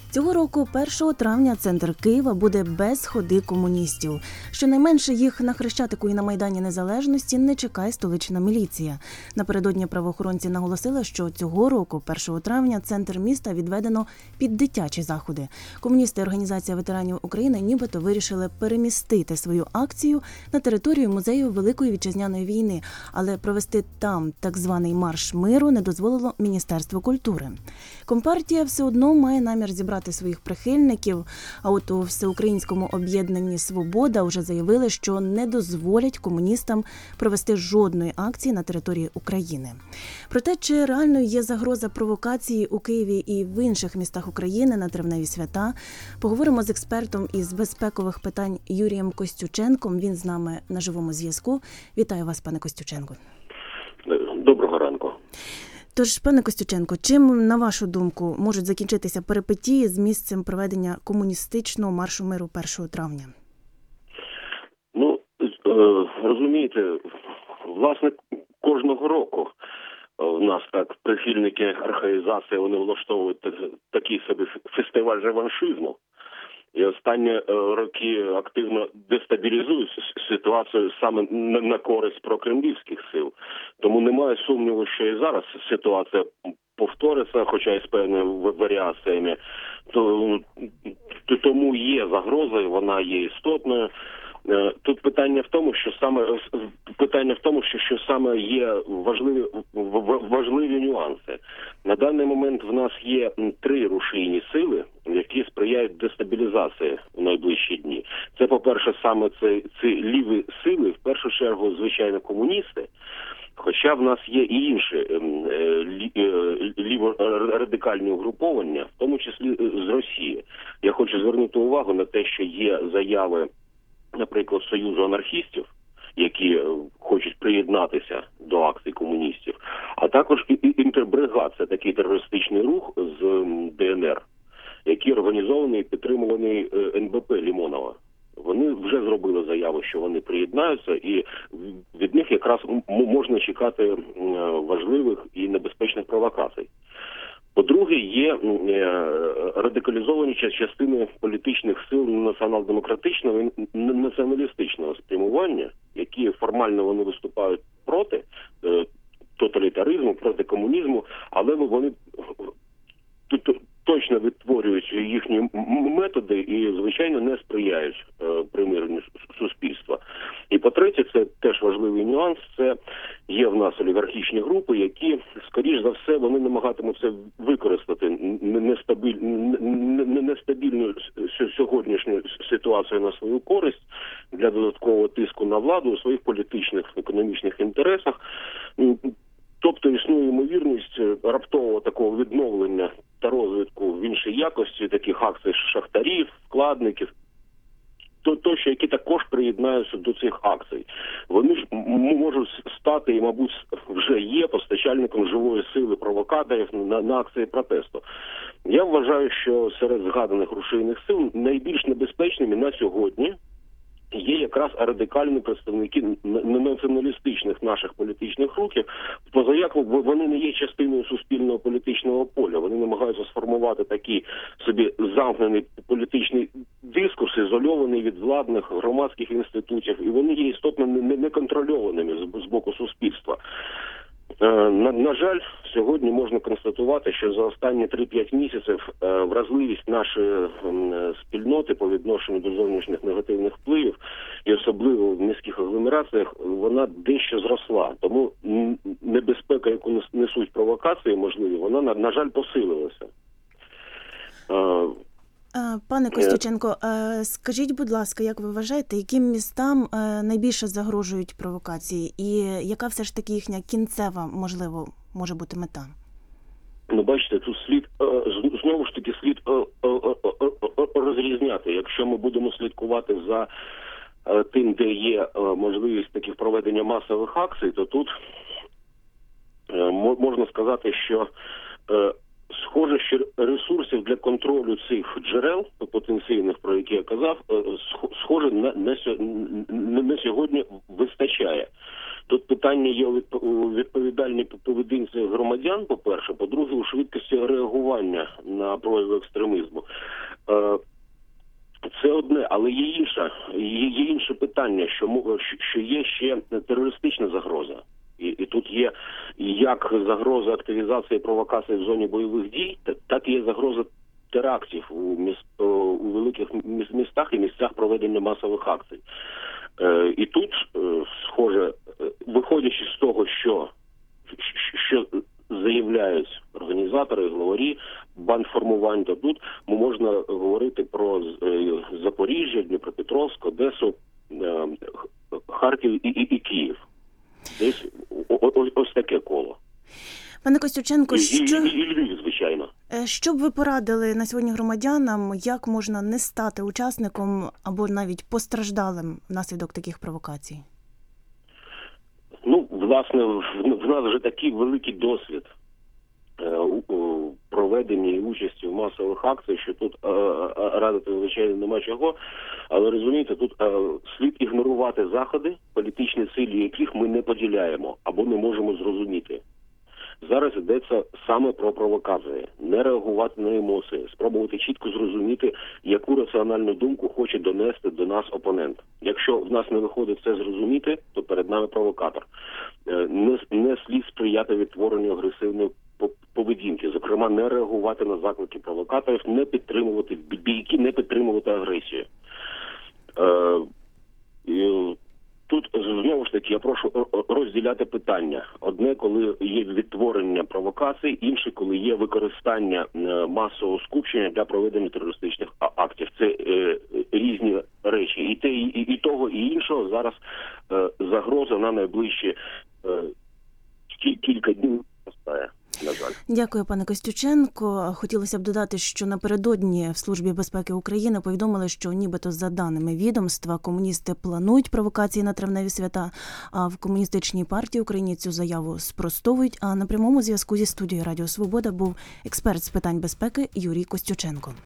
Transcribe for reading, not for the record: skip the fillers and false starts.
Цього року, 1 травня, центр Києва буде без ходи комуністів. Щонайменше їх на Хрещатику і на Майдані Незалежності не чекає столична міліція. Напередодні правоохоронці наголосили, що цього року, 1 травня, центр міста відведено під дитячі заходи. Комуністи Організація ветеранів України нібито вирішили перемістити свою акцію на територію музею Великої Вітчизняної війни, але провести там так званий марш миру не дозволило Міністерство культури. Компартія все одно має намір зібрати своїх прихильників, а от у Всеукраїнському об'єднанні «Свобода» вже заявили, що не дозволять комуністам провести жодної акції на території України. Про те, чи реально є загроза провокації у Києві і в інших містах України на травневі свята, поговоримо з експертом із безпекових питань Юрієм Костюченком. Він з нами на живому зв'язку. Вітаю вас, пане Костюченко. Доброго ранку. Тож, пане Костюченко, чим, на вашу думку, можуть закінчитися перипетії з місцем проведення комуністичного маршу миру 1 травня? Розумієте, власне, кожного року в нас так прихильники архаїзації, вони влаштовують такий собі фестиваль реваншизму. І останні роки активно дестабілізують ситуацію саме на користь прокремлівських сил. Тому немає сумніву, що і зараз ситуація повториться, хоча і з певними варіаціями. Тому є загроза, вона є істотною. Тут питання в тому, що саме є важливі нюанси. На даний момент в нас є 3 рушійні сили, які сприяють дестабілізації в найближчі дні. Це, по-перше, саме ці ліві сили, в першу чергу, звичайно, комуністи. Хоча в нас є і інші ліворадикальні угруповання, в тому числі з Росії. Я хочу звернути увагу на те, що є заяви, наприклад, Союзу анархістів, які хочуть приєднатися до акцій комуністів, а також і Інтербригад, це такий терористичний рух з ДНР, який організований і підтримуваний НБП Лімонова. Вони вже зробили заяву, що вони приєднаються, і від них якраз можна чекати важливих і небезпечних провокацій. По-друге, є радикалізовані частини політичних сил націонал-демократичного і націоналістичного спрямування, які формально вони виступають проти тоталітаризму, проти комунізму, але вони точно відтворюють їхні методи і, звичайно, не сприяють примиренню суспільства. І по-третє, це теж важливий нюанс, це є в нас олігархічні групи, які, скоріш за все, вони намагатимуться використати нестабільну сьогоднішню ситуацію на свою користь для додаткового тиску на владу у своїх політичних, економічних інтересах. Тобто існує ймовірність раптового такого відновлення та розвитку в іншій якості таких акцій шахтарів, вкладників, тощо, які також приєднаються до цих акцій. Вони ж можуть стати і, мабуть, вже є постачальником живої сили провокаторів на акції протесту. Я вважаю, що серед згаданих рушійних сил найбільш небезпечними на сьогодні є якраз радикальні представники націоналістичних наших політичних рухів, позаяк вони не є частиною суспільного політичного поля. Вони намагаються сформувати такий собі замкнений політичний дискурс, ізольований від владних громадських інститутів, і вони є істотно неконтрольованими з боку суспільства. На жаль, сьогодні можна констатувати, що за останні 3-5 місяців вразливість нашої спільноти по відношенню до зовнішніх негативних впливів, і особливо в міських агломераціях, вона дещо зросла. Тому небезпека, яку несуть провокації можливі, вона, на жаль, посилилася. Пане Костюченко, скажіть, будь ласка, як ви вважаєте, яким містам найбільше загрожують провокації і яка все ж таки їхня кінцева, можливо, може бути мета? Бачите, тут знову ж таки слід розрізняти. Якщо ми будемо слідкувати за тим, де є можливість таких проведення масових акцій, то тут можна сказати, що схоже, що ресурсів для контролю цих джерел потенційних, про які я казав, схоже, на сьогодні вистачає. Тут питання є у відповідальній поведінці громадян, по-перше, по-друге, у швидкості реагування на прояви екстремізму. Це одне, але є інше питання, що є ще терористична загроза. І тут є як загроза активізації провокацій в зоні бойових дій, так і є загроза терактів у великих містах і місцях проведення масових акцій. І тут, схоже, виходячи з того, що заявляють організатори, главарі бандформувань, то тут можна говорити про Запоріжжя, Дніпропетровськ, Одесу, Харків і Київ. Десь ось таке коло. Пане Костюченко, і Львів, звичайно. Що б ви порадили на сьогодні громадянам, як можна не стати учасником або навіть постраждалим внаслідок таких провокацій? Ну, власне, в нас вже такий великий досвід у проведенні і участі в масових акціях, що тут радити, звичайно, нема чого. Але, розумієте, тут слід ігнорувати заходи, політичні цілі яких ми не поділяємо або не можемо зрозуміти. Зараз йдеться саме про провокації. Не реагувати на емоції, спробувати чітко зрозуміти, яку раціональну думку хоче донести до нас опонент. Якщо в нас не виходить це зрозуміти, то перед нами провокатор. Не слід сприяти відтворенню агресивної поведінки. Зокрема, не реагувати на заклики провокаторів, не підтримувати бійки, не підтримувати агресію. Тут, знову ж таки, я прошу розділяти питання. Одне, коли є відтворення провокацій, інше, коли є використання масового скупчення для проведення терористичних актів. Це різні речі. І того, і іншого зараз загроза на найближчі кілька днів постає. На жаль. Дякую, пане Костюченко. Хотілося б додати, що напередодні в Службі безпеки України повідомили, що нібито за даними відомства комуністи планують провокації на травневі свята, а в Комуністичній партії України цю заяву спростовують. А на прямому зв'язку зі студією Радіо Свобода був експерт з питань безпеки Юрій Костюченко.